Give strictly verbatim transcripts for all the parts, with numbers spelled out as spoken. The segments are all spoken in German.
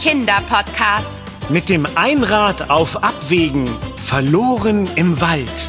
Kinderpodcast. Mit dem Einrad auf Abwägen, verloren im Wald.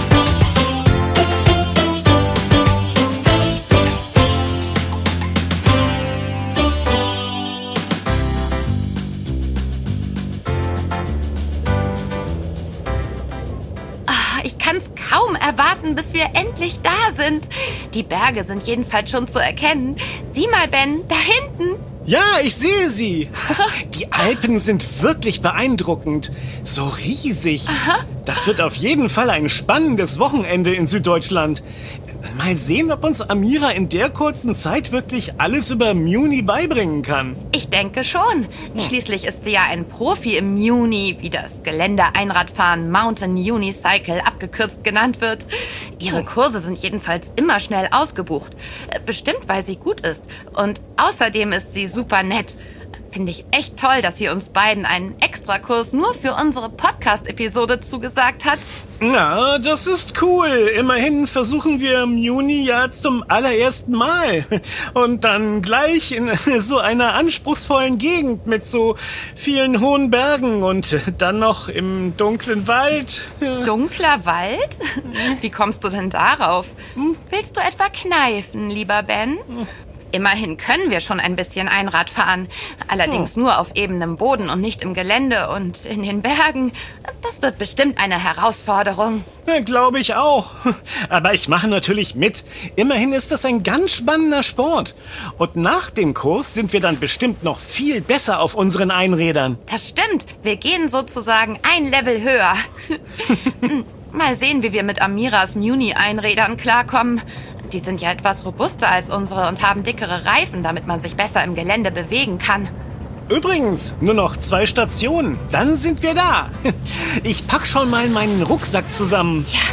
Ich kann's kaum erwarten, bis wir endlich da sind. Die Berge sind jedenfalls schon zu erkennen. Sieh mal, Ben, da hinten. Ja, ich sehe sie. Die Alpen sind wirklich beeindruckend. So riesig. Aha. Das wird auf jeden Fall ein spannendes Wochenende in Süddeutschland. Mal sehen, ob uns Amira in der kurzen Zeit wirklich alles über Muni beibringen kann. Ich denke schon. Schließlich ist sie ja ein Profi im Muni, wie das Gelände-Einradfahren Mountain Unicycle abgekürzt genannt wird. Ihre Kurse sind jedenfalls immer schnell ausgebucht. Bestimmt, weil sie gut ist. Und außerdem ist sie super nett. Finde ich echt toll, dass sie uns beiden einen Extrakurs nur für unsere Podcast-Episode zugesagt hat. Na, das ist cool. Immerhin versuchen wir Muni ja zum allerersten Mal. Und dann gleich in so einer anspruchsvollen Gegend mit so vielen hohen Bergen und dann noch im dunklen Wald. Dunkler Wald? Wie kommst du denn darauf? Willst du etwa kneifen, lieber Ben? Immerhin können wir schon ein bisschen Einrad fahren. Allerdings nur auf ebenem Boden und nicht im Gelände und in den Bergen. Das wird bestimmt eine Herausforderung. Ja, glaube ich auch. Aber ich mache natürlich mit. Immerhin ist das ein ganz spannender Sport. Und nach dem Kurs sind wir dann bestimmt noch viel besser auf unseren Einrädern. Das stimmt. Wir gehen sozusagen ein Level höher. Mal sehen, wie wir mit Amiras Muni-Einrädern klarkommen. Die sind ja etwas robuster als unsere und haben dickere Reifen, damit man sich besser im Gelände bewegen kann. Übrigens, nur noch zwei Stationen, dann sind wir da. Ich pack schon mal meinen Rucksack zusammen. Ja.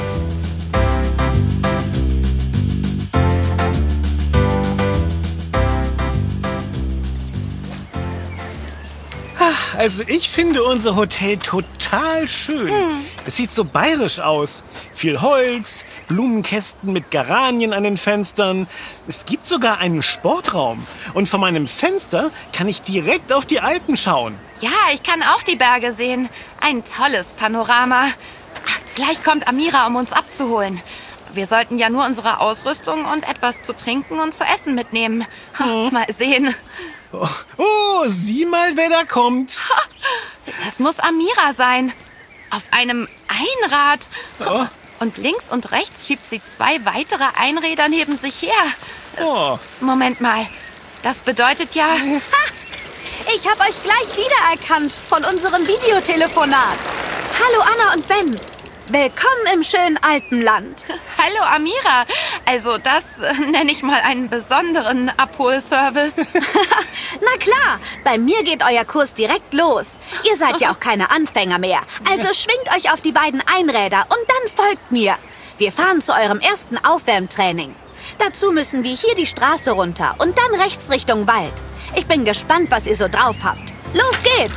Also ich finde unser Hotel total schön. Hm. Es sieht so bayerisch aus. Viel Holz, Blumenkästen mit Geranien an den Fenstern. Es gibt sogar einen Sportraum. Und von meinem Fenster kann ich direkt auf die Alpen schauen. Ja, ich kann auch die Berge sehen. Ein tolles Panorama. Ach, gleich kommt Amira, um uns abzuholen. Wir sollten ja nur unsere Ausrüstung und etwas zu trinken und zu essen mitnehmen. Hm. Mal sehen. Oh, oh, sieh mal, wer da kommt. Das muss Amira sein. Auf einem Einrad. Oh. Und links und rechts schiebt sie zwei weitere Einräder neben sich her. Oh. Moment mal. Das bedeutet ja... Ha! Ich habe euch gleich wiedererkannt von unserem Videotelefonat. Hallo Anna und Ben. Willkommen im schönen Alpenland. Hallo Amira. Also das äh, nenne ich mal einen besonderen Abholservice. Na klar, bei mir geht euer Kurs direkt los. Ihr seid ja auch keine Anfänger mehr. Also schwingt euch auf die beiden Einräder und dann folgt mir. Wir fahren zu eurem ersten Aufwärmtraining. Dazu müssen wir hier die Straße runter und dann rechts Richtung Wald. Ich bin gespannt, was ihr so drauf habt. Los geht's!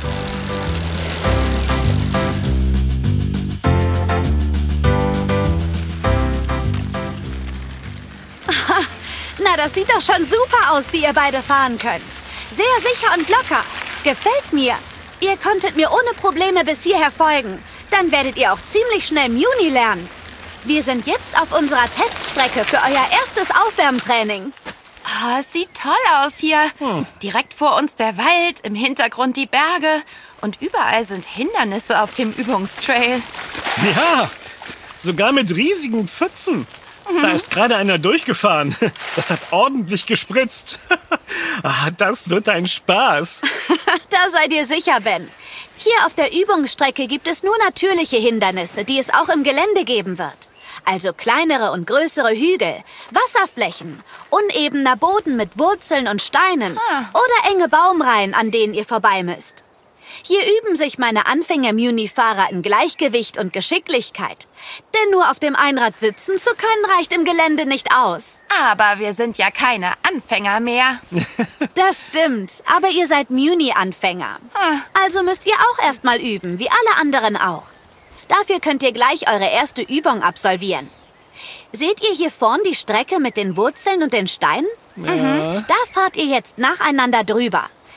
Na, das sieht doch schon super aus, wie ihr beide fahren könnt. Sehr sicher und locker. Gefällt mir. Ihr konntet mir ohne Probleme bis hierher folgen. Dann werdet ihr auch ziemlich schnell Muni lernen. Wir sind jetzt auf unserer Teststrecke für euer erstes Aufwärmtraining. Oh, es sieht toll aus hier. Hm. Direkt vor uns der Wald, im Hintergrund die Berge. Und überall sind Hindernisse auf dem Übungstrail. Ja, sogar mit riesigen Pfützen. Da ist gerade einer durchgefahren. Das hat ordentlich gespritzt. Ah, das wird ein Spaß. Da seid ihr sicher, Ben. Hier auf der Übungsstrecke gibt es nur natürliche Hindernisse, die es auch im Gelände geben wird. Also kleinere und größere Hügel, Wasserflächen, unebener Boden mit Wurzeln und Steinen ah. oder enge Baumreihen, an denen ihr vorbei müsst. Hier üben sich meine Anfänger-Muni-Fahrer in Gleichgewicht und Geschicklichkeit. Denn nur auf dem Einrad sitzen zu können, reicht im Gelände nicht aus. Aber wir sind ja keine Anfänger mehr. Das stimmt, aber ihr seid Muni-Anfänger. Also müsst ihr auch erst mal üben, wie alle anderen auch. Dafür könnt ihr gleich eure erste Übung absolvieren. Seht ihr hier vorn die Strecke mit den Wurzeln und den Steinen? Ja. Mhm. Da fahrt ihr jetzt nacheinander drüber.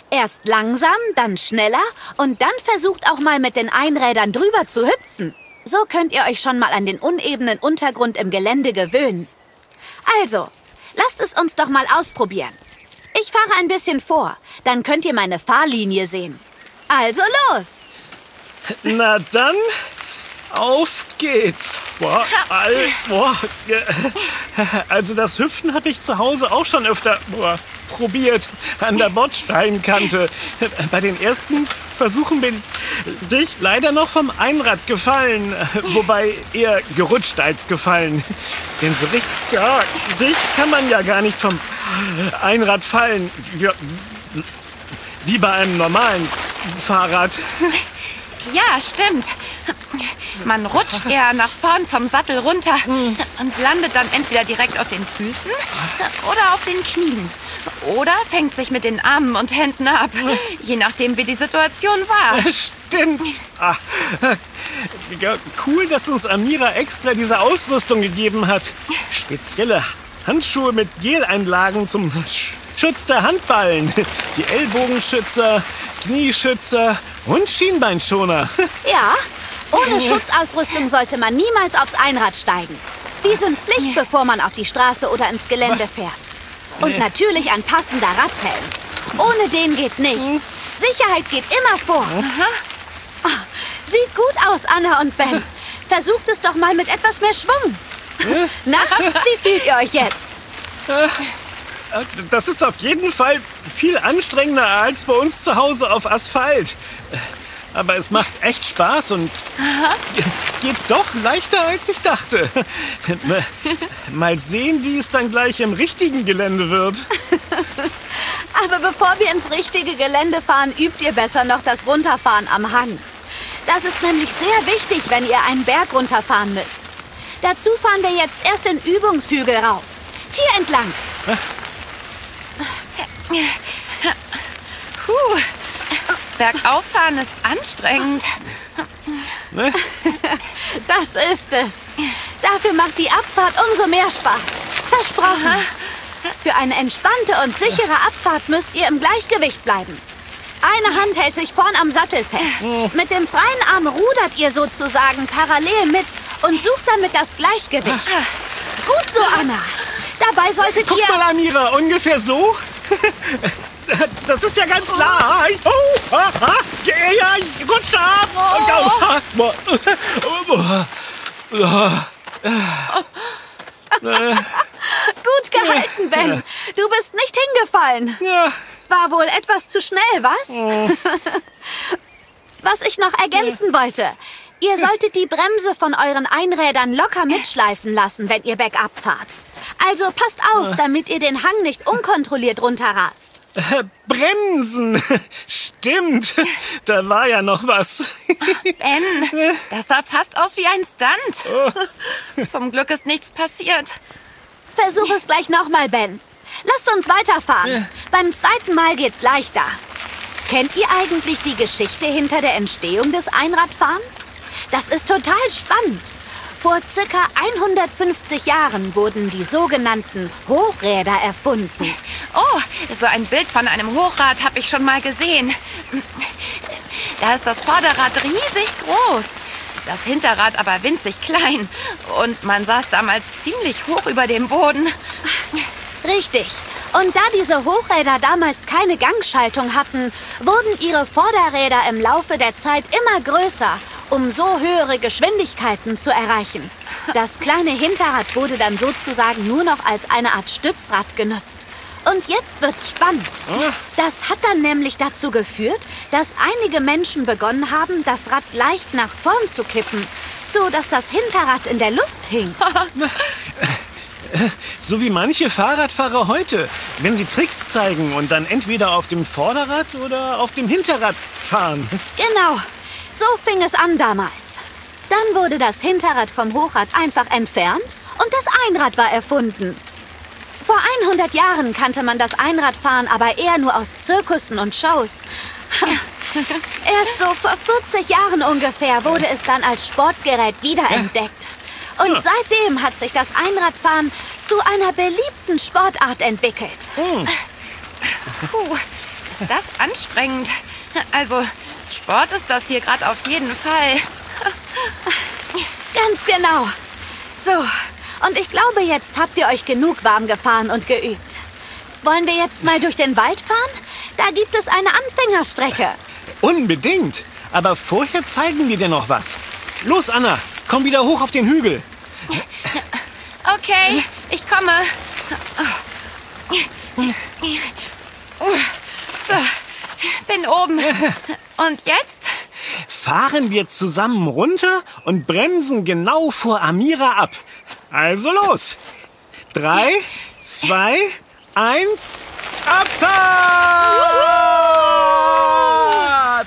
Erst langsam, dann schneller und dann versucht auch mal mit den Einrädern drüber zu hüpfen. So könnt ihr euch schon mal an den unebenen Untergrund im Gelände gewöhnen. Also, lasst es uns doch mal ausprobieren. Ich fahre ein bisschen vor, dann könnt ihr meine Fahrlinie sehen. Also los! Na dann, auf geht's. Boah, all, boah. Also das Hüpfen habe ich zu Hause auch schon öfter boah, probiert, an der Bordsteinkante. Bei den ersten Versuchen bin ich leider noch vom Einrad gefallen. Wobei eher gerutscht als gefallen. Denn so richtig, ja, dicht kann man ja gar nicht vom Einrad fallen. Wie, wie bei einem normalen Fahrrad. Ja, stimmt. Man rutscht eher nach vorn vom Sattel runter und landet dann entweder direkt auf den Füßen oder auf den Knien. Oder fängt sich mit den Armen und Händen ab, je nachdem, wie die Situation war. Stimmt. Ah, ja, cool, dass uns Amira extra diese Ausrüstung gegeben hat. Spezielle Handschuhe mit Geleinlagen zum Schutz der Handballen. Die Ellbogenschützer, Knieschützer und Schienbeinschoner. Ja, ohne Schutzausrüstung sollte man niemals aufs Einrad steigen. Die sind Pflicht, bevor man auf die Straße oder ins Gelände fährt. Und natürlich ein passender Radhelm. Ohne den geht nichts. Sicherheit geht immer vor. Oh, sieht gut aus, Anna und Ben. Versucht es doch mal mit etwas mehr Schwung. Na, wie fühlt ihr euch jetzt? Das ist auf jeden Fall viel anstrengender als bei uns zu Hause auf Asphalt. Aber es macht echt Spaß und geht doch leichter, als ich dachte. Mal sehen, wie es dann gleich im richtigen Gelände wird. Aber bevor wir ins richtige Gelände fahren, übt ihr besser noch das Runterfahren am Hang. Das ist nämlich sehr wichtig, wenn ihr einen Berg runterfahren müsst. Dazu fahren wir jetzt erst den Übungshügel rauf. Hier entlang. Puh. Bergauffahren ist anstrengend. Ne? Das ist es. Dafür macht die Abfahrt umso mehr Spaß. Versprochen. Für eine entspannte und sichere Abfahrt müsst ihr im Gleichgewicht bleiben. Eine Hand hält sich vorn am Sattel fest. Mit dem freien Arm rudert ihr sozusagen parallel mit und sucht damit das Gleichgewicht. Gut so, Anna. Dabei solltet Guck ihr... mal, Amira, ungefähr so. Das ist ja ganz nah. Oh, ah, ah, ja, ich rutsche ab. Oh. Gut gehalten, Ben. Du bist nicht hingefallen. Ja. War wohl etwas zu schnell, was? Was ich noch ergänzen wollte. Ihr solltet die Bremse von euren Einrädern locker mitschleifen lassen, wenn ihr bergab fahrt. Also passt auf, damit ihr den Hang nicht unkontrolliert runterrast. Äh, Bremsen. Stimmt. Da war ja noch was. Ben, das sah fast aus wie ein Stunt. Zum Glück ist nichts passiert. Versuch es gleich nochmal, Ben. Lasst uns weiterfahren. Beim zweiten Mal geht's leichter. Kennt ihr eigentlich die Geschichte hinter der Entstehung des Einradfahrens? Das ist total spannend. Vor circa hundertfünfzig Jahren wurden die sogenannten Hochräder erfunden. Oh, so ein Bild von einem Hochrad habe ich schon mal gesehen. Da ist das Vorderrad riesig groß, das Hinterrad aber winzig klein. Und man saß damals ziemlich hoch über dem Boden. Richtig. Und da diese Hochräder damals keine Gangschaltung hatten, wurden ihre Vorderräder im Laufe der Zeit immer größer, um so höhere Geschwindigkeiten zu erreichen. Das kleine Hinterrad wurde dann sozusagen nur noch als eine Art Stützrad genutzt. Und jetzt wird's spannend. Das hat dann nämlich dazu geführt, dass einige Menschen begonnen haben, das Rad leicht nach vorn zu kippen, so dass das Hinterrad in der Luft hing. So wie manche Fahrradfahrer heute, wenn sie Tricks zeigen und dann entweder auf dem Vorderrad oder auf dem Hinterrad fahren. Genau, so fing es an damals. Dann wurde das Hinterrad vom Hochrad einfach entfernt und das Einrad war erfunden. Vor hundert Jahren kannte man das Einradfahren aber eher nur aus Zirkussen und Shows. Erst so vor vierzig Jahren ungefähr wurde es dann als Sportgerät wiederentdeckt. Und seitdem hat sich das Einradfahren zu einer beliebten Sportart entwickelt. Puh, ist das anstrengend. Also, Sport ist das hier gerade auf jeden Fall. Ganz genau. So, und ich glaube, jetzt habt ihr euch genug warm gefahren und geübt. Wollen wir jetzt mal durch den Wald fahren? Da gibt es eine Anfängerstrecke. Unbedingt. Aber vorher zeigen wir dir noch was. Los, Anna, komm wieder hoch auf den Hügel. Okay, ich komme. So, bin oben. Und jetzt? Fahren wir zusammen runter und bremsen genau vor Amira ab. Also los. Drei, zwei, eins, Abfahrt!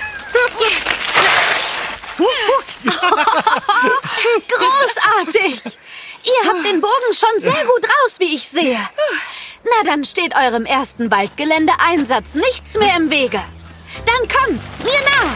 Großartig! Ihr habt den Bogen schon sehr gut raus, wie ich sehe. Na, dann steht eurem ersten Waldgeländeeinsatz nichts mehr im Wege. Dann kommt, mir nach!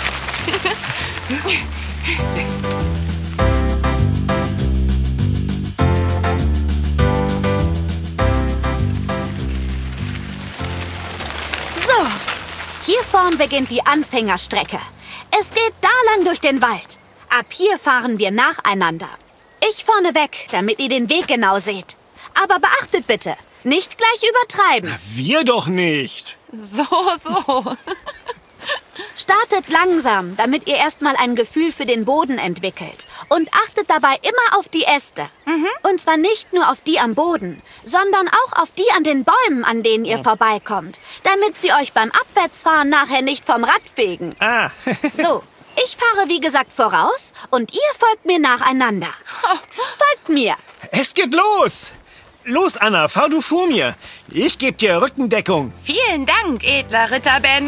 So, hier vorn beginnt die Anfängerstrecke. Es geht da lang durch den Wald. Ab hier fahren wir nacheinander. Ich vorne weg, damit ihr den Weg genau seht. Aber beachtet bitte, nicht gleich übertreiben. Wir doch nicht. So, so. Startet langsam, damit ihr erstmal ein Gefühl für den Boden entwickelt. Und achtet dabei immer auf die Äste. Mhm. Und zwar nicht nur auf die am Boden, sondern auch auf die an den Bäumen, an denen ihr vorbeikommt. Damit sie euch beim Abwärtsfahren nachher nicht vom Rad fegen. Ah. So, ich fahre wie gesagt voraus und ihr folgt mir nacheinander. Folgt mir. Es geht los. Los, Anna, fahr du vor mir. Ich gebe dir Rückendeckung. Vielen Dank, edler Ritter Ben.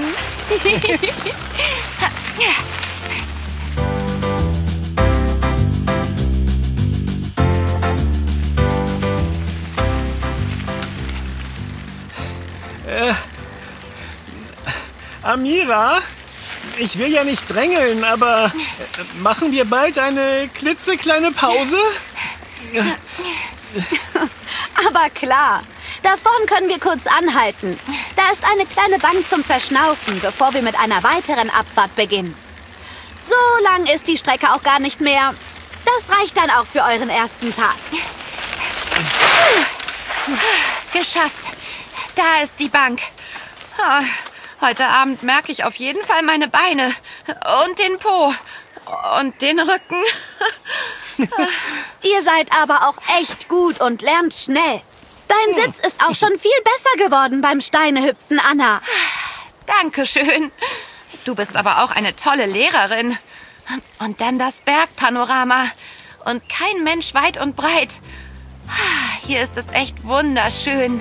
äh, Amira, ich will ja nicht drängeln, aber äh, machen wir bald eine klitzekleine Pause? Aber klar, da vorn können wir kurz anhalten. Da ist eine kleine Bank zum Verschnaufen, bevor wir mit einer weiteren Abfahrt beginnen. So lang ist die Strecke auch gar nicht mehr. Das reicht dann auch für euren ersten Tag. Geschafft. Da ist die Bank. Heute Abend merke ich auf jeden Fall meine Beine und den Po und den Rücken. Ihr seid aber auch echt gut und lernt schnell. Dein Sitz ist auch schon viel besser geworden beim Steinehüpfen, Anna. Dankeschön. Du bist aber auch eine tolle Lehrerin. Und dann das Bergpanorama. Und kein Mensch weit und breit. Hier ist es echt wunderschön.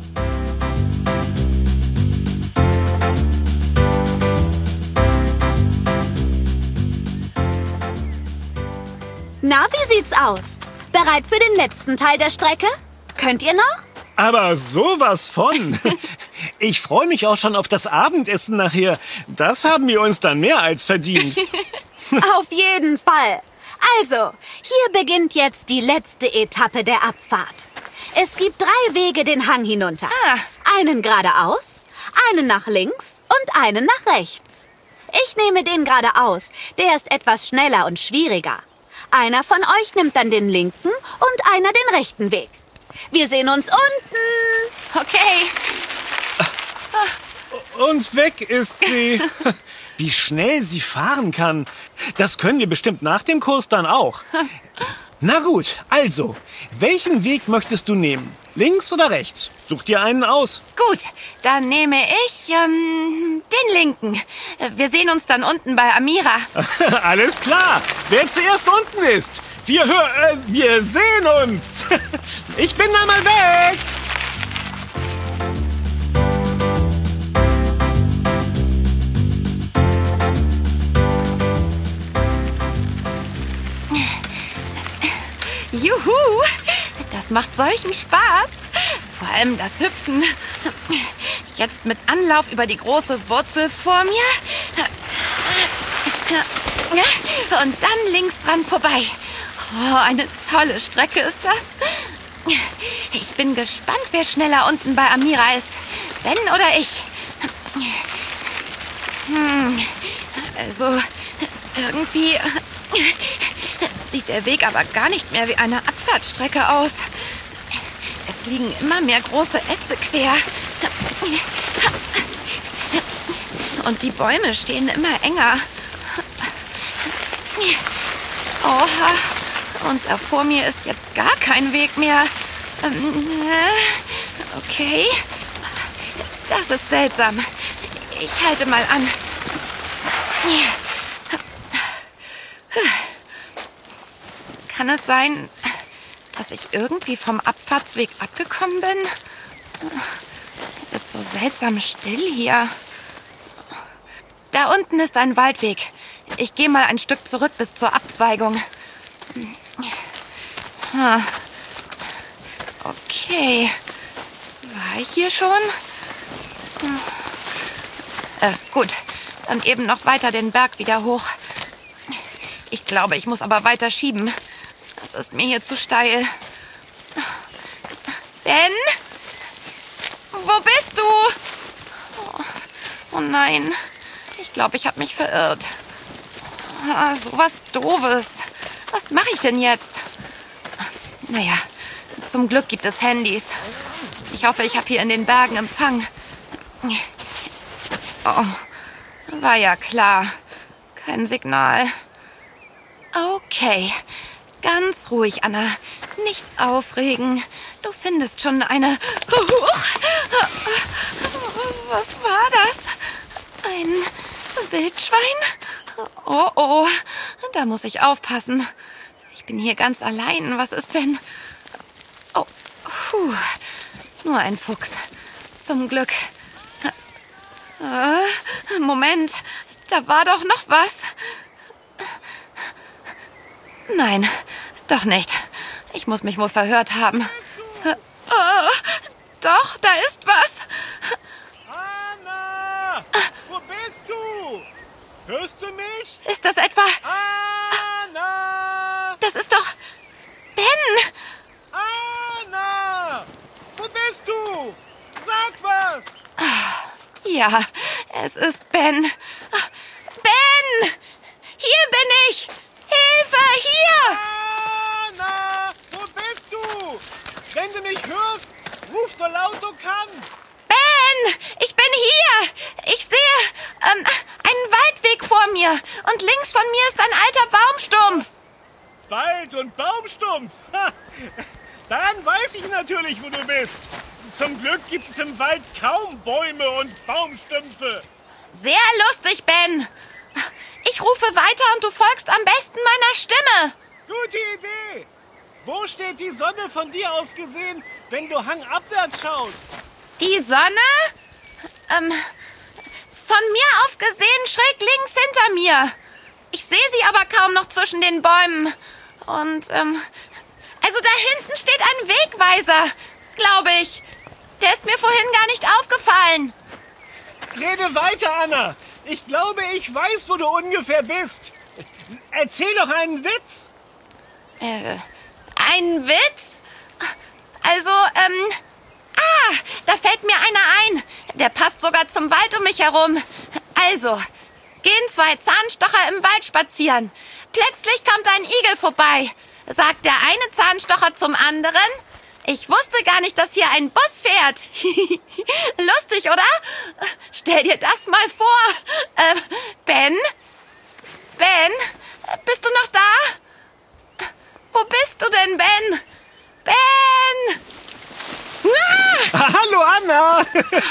Na, wie sieht's aus? Bereit für den letzten Teil der Strecke? Könnt ihr noch? Aber sowas von. Ich freue mich auch schon auf das Abendessen nachher. Das haben wir uns dann mehr als verdient. Auf jeden Fall. Also, hier beginnt jetzt die letzte Etappe der Abfahrt. Es gibt drei Wege den Hang hinunter. Ah. Einen geradeaus, einen nach links und einen nach rechts. Ich nehme den geradeaus. Der ist etwas schneller und schwieriger. Einer von euch nimmt dann den linken und einer den rechten Weg. Wir sehen uns unten. Okay. Und weg ist sie. Wie schnell sie fahren kann. Das können wir bestimmt nach dem Kurs dann auch. Na gut, also, welchen Weg möchtest du nehmen? Links oder rechts? Such dir einen aus. Gut, dann nehme ich ähm, den linken. Wir sehen uns dann unten bei Amira. Alles klar. Wer zuerst unten ist. Wir, hör, äh, wir sehen uns. Ich bin dann mal weg. Juhu, das macht solchen Spaß. Vor allem das Hüpfen. Jetzt mit Anlauf über die große Wurzel vor mir. Und dann links dran vorbei. Oh, eine tolle Strecke ist das. Ich bin gespannt, wer schneller unten bei Amira ist. Ben oder ich. Also, irgendwie sieht der Weg aber gar nicht mehr wie eine Abfahrtsstrecke aus. Es liegen immer mehr große Äste quer. Und die Bäume stehen immer enger. Oha. Und da vor mir ist jetzt gar kein Weg mehr. Okay. Das ist seltsam. Ich halte mal an. Kann es sein, dass ich irgendwie vom Abfahrtsweg abgekommen bin? Es ist so seltsam still hier. Da unten ist ein Waldweg. Ich gehe mal ein Stück zurück bis zur Abzweigung. Okay. War ich hier schon? Äh, gut. Dann eben noch weiter den Berg wieder hoch. Ich glaube, ich muss aber weiter schieben. Das ist mir hier zu steil. Ben? Wo bist du? Oh, oh nein. Ich glaube, ich habe mich verirrt. Ah, so was Doofes. Was mache ich denn jetzt? Naja, zum Glück gibt es Handys. Ich hoffe, ich habe hier in den Bergen Empfang. Oh, war ja klar. Kein Signal. Okay, ganz ruhig, Anna. Nicht aufregen. Du findest schon eine... Huch! Was war das? Ein Wildschwein? Oh, oh, da muss ich aufpassen. Ich bin hier ganz allein. Was ist, wenn... Oh, puh. Nur ein Fuchs. Zum Glück. Äh, Moment, da war doch noch was. Nein, doch nicht. Ich muss mich wohl verhört haben. Äh, oh, doch, da ist was. Anna! Wo bist du? Hörst du mich? Ist das etwa... Anna! Das ist doch... Ben! Anna! Wo bist du? Sag was! Ja, es ist Ben. Ben! Hier bin ich! Hilfe, hier! Anna! Wo bist du? Wenn du mich hörst, ruf so laut du kannst. Ben! Ich bin hier! Ich sehe ähm, einen Waldweg vor mir. Und links von mir ist ein alter Baumstumpf. Wald und Baumstumpf. Ha. Dann weiß ich natürlich, wo du bist. Zum Glück gibt es im Wald kaum Bäume und Baumstümpfe. Sehr lustig, Ben. Ich rufe weiter und du folgst am besten meiner Stimme. Gute Idee. Wo steht die Sonne von dir aus gesehen, wenn du hangabwärts schaust? Die Sonne? Ähm, von mir aus gesehen schräg links hinter mir. Ich sehe sie aber kaum noch zwischen den Bäumen. Und, ähm, also da hinten steht ein Wegweiser, glaube ich. Der ist mir vorhin gar nicht aufgefallen. Rede weiter, Anna. Ich glaube, ich weiß, wo du ungefähr bist. Erzähl doch einen Witz. Äh, ein Witz? Also, ähm, ah, da fällt mir einer ein. Der passt sogar zum Wald um mich herum. Also, gehen zwei Zahnstocher im Wald spazieren. Plötzlich kommt ein Igel vorbei. Sagt der eine Zahnstocher zum anderen: Ich wusste gar nicht, dass hier ein Bus fährt. Lustig, oder? Stell dir das mal vor. Äh, Ben? Ben? Bist du noch da? Wo bist du denn, Ben? Ben! Ah! Hallo, Anna.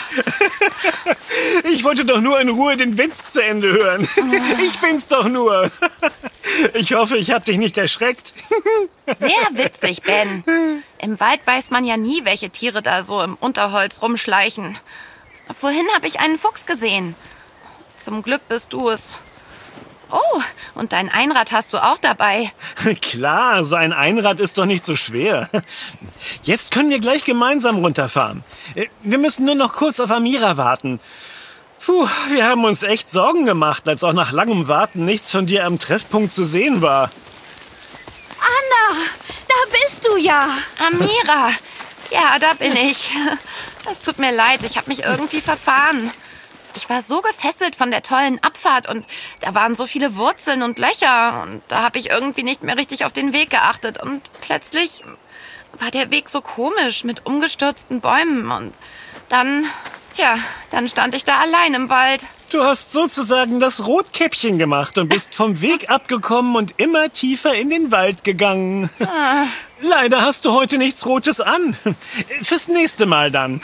Ich wollte doch nur in Ruhe den Witz zu Ende hören. Ich bin's doch nur. Ich hoffe, ich habe dich nicht erschreckt. Sehr witzig, Ben. Im Wald weiß man ja nie, welche Tiere da so im Unterholz rumschleichen. Vorhin habe ich einen Fuchs gesehen. Zum Glück bist du es. Oh, und dein Einrad hast du auch dabei. Klar, so ein Einrad ist doch nicht so schwer. Jetzt können wir gleich gemeinsam runterfahren. Wir müssen nur noch kurz auf Amira warten. Puh, wir haben uns echt Sorgen gemacht, als auch nach langem Warten nichts von dir am Treffpunkt zu sehen war. Anna, da bist du ja. Amira, ja, da bin ich. Es tut mir leid, ich habe mich irgendwie verfahren. Ich war so gefesselt von der tollen Abfahrt und da waren so viele Wurzeln und Löcher und da habe ich irgendwie nicht mehr richtig auf den Weg geachtet und plötzlich war der Weg so komisch mit umgestürzten Bäumen und dann, tja, dann stand ich da allein im Wald. Du hast sozusagen das Rotkäppchen gemacht und bist vom Weg abgekommen und immer tiefer in den Wald gegangen. Ah. Leider hast du heute nichts Rotes an. Fürs nächste Mal dann.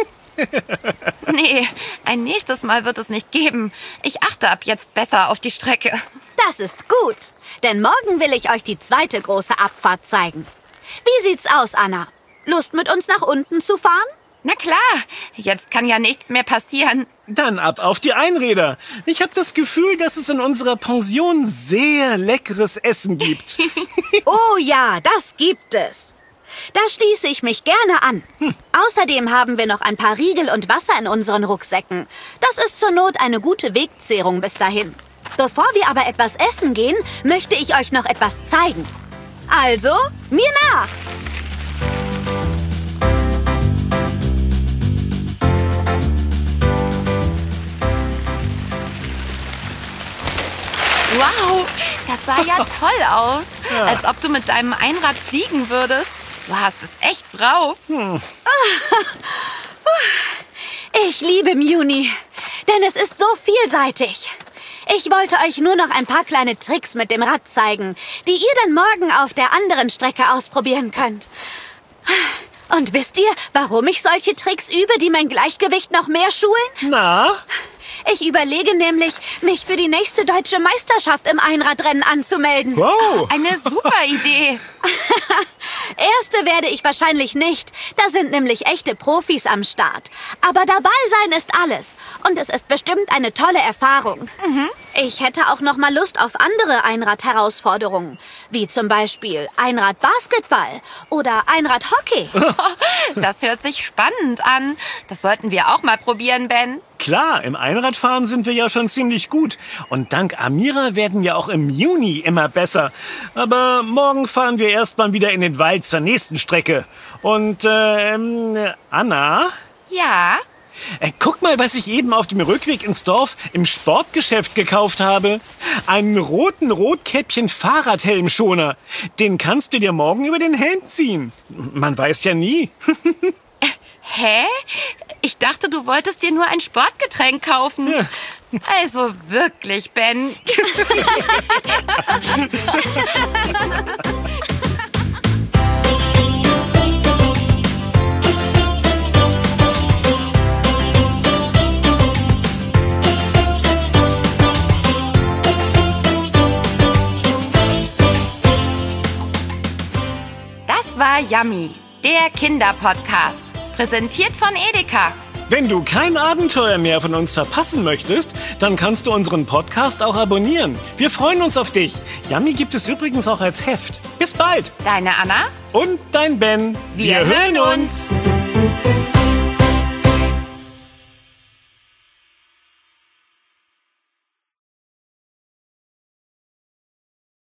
Nee, ein nächstes Mal wird es nicht geben. Ich achte ab jetzt besser auf die Strecke. Das ist gut, denn morgen will ich euch die zweite große Abfahrt zeigen. Wie sieht's aus, Anna? Lust mit uns nach unten zu fahren? Na klar, jetzt kann ja nichts mehr passieren. Dann ab auf die Einräder. Ich habe das Gefühl, dass es in unserer Pension sehr leckeres Essen gibt. Oh ja, das gibt es. Da schließe ich mich gerne an. Hm. Außerdem haben wir noch ein paar Riegel und Wasser in unseren Rucksäcken. Das ist zur Not eine gute Wegzehrung bis dahin. Bevor wir aber etwas essen gehen, möchte ich euch noch etwas zeigen. Also, mir nach! Wow, das sah ja toll aus. Ja. Als ob du mit deinem Einrad fliegen würdest. Du hast es echt drauf. Hm. Ich liebe Muni, denn es ist so vielseitig. Ich wollte euch nur noch ein paar kleine Tricks mit dem Rad zeigen, die ihr dann morgen auf der anderen Strecke ausprobieren könnt. Und wisst ihr, warum ich solche Tricks übe, die mein Gleichgewicht noch mehr schulen? Na? Ich überlege nämlich, mich für die nächste deutsche Meisterschaft im Einradrennen anzumelden. Wow! Eine super Idee. Erste werde ich wahrscheinlich nicht. Da sind nämlich echte Profis am Start. Aber dabei sein ist alles. Und es ist bestimmt eine tolle Erfahrung. Mhm. Ich hätte auch noch mal Lust auf andere Einrad-Herausforderungen. Wie zum Beispiel Einrad-Basketball oder Einrad-Hockey. Das hört sich spannend an. Das sollten wir auch mal probieren, Ben. Klar, im Einradfahren sind wir ja schon ziemlich gut. Und dank Amira werden wir auch im Juni immer besser. Aber morgen fahren wir erst mal wieder in den Wald zur nächsten Strecke. Und, äh, Anna? Ja? Äh, guck mal, was ich eben auf dem Rückweg ins Dorf im Sportgeschäft gekauft habe. Einen roten Rotkäppchen-Fahrradhelmschoner. Den kannst du dir morgen über den Helm ziehen. Man weiß ja nie. Hä? Ich dachte, du wolltest dir nur ein Sportgetränk kaufen. Ja. Also wirklich, Ben. Das war Yummy, der Kinderpodcast. Präsentiert von Edeka. Wenn du kein Abenteuer mehr von uns verpassen möchtest, dann kannst du unseren Podcast auch abonnieren. Wir freuen uns auf dich. Yummy gibt es übrigens auch als Heft. Bis bald. Deine Anna und dein Ben. Wir, Wir hören uns.